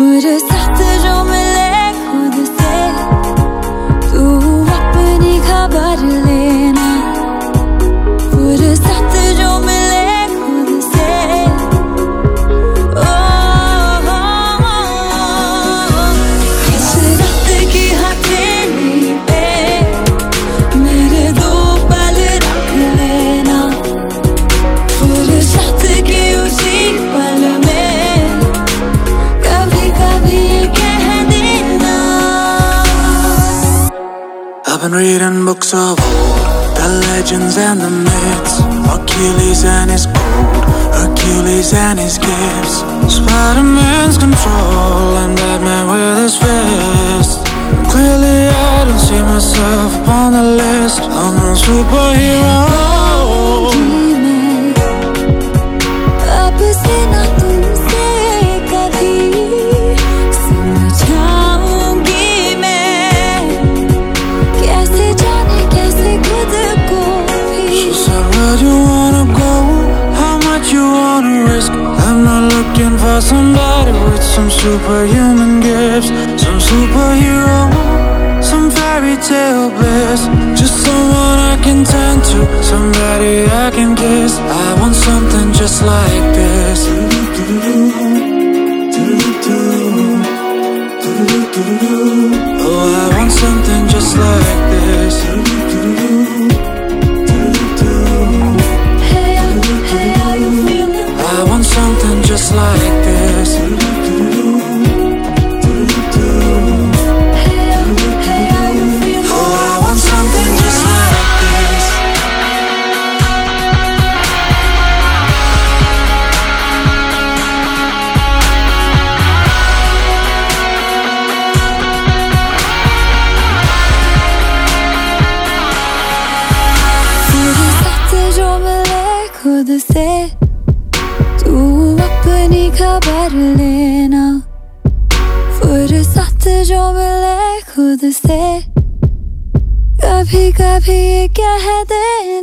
फुर्सत जो मिले खुद से तू अपनी खबर लेना। फुर्सत जो मिले खुद से इस रात की हथेली पे मेरे दो पल रख लेना। फुर्सत की उसी पल में कभी कभी कह देना। I've been reading books of old, the legends and the myths, Achilles and his gold, Hercules and his gifts, Spider-Man's control and Batman with his fist. Clearly I don't see myself upon the list. I'm a superhero. अब से ना तुमसे कभी समझाऊंगी मैं, कैसे जाने कैसे खुद को भी। She said, where do you wanna go? How much you wanna risk? I'm not looking for somebody with some superhuman gifts, some superhero, some fairy tale bliss. Just someone I can turn to, somebody I can kiss. I want something just like this. Oh, I want something just like this. Hey, how you feeling? I want something just like this. Hey, how you feeling? Oh, I want something just like this. फुर्सत जो मिले खुद से तू अपनी खबर लेना। फुर्सत जो मिले खुद से कभी कभी कह देना।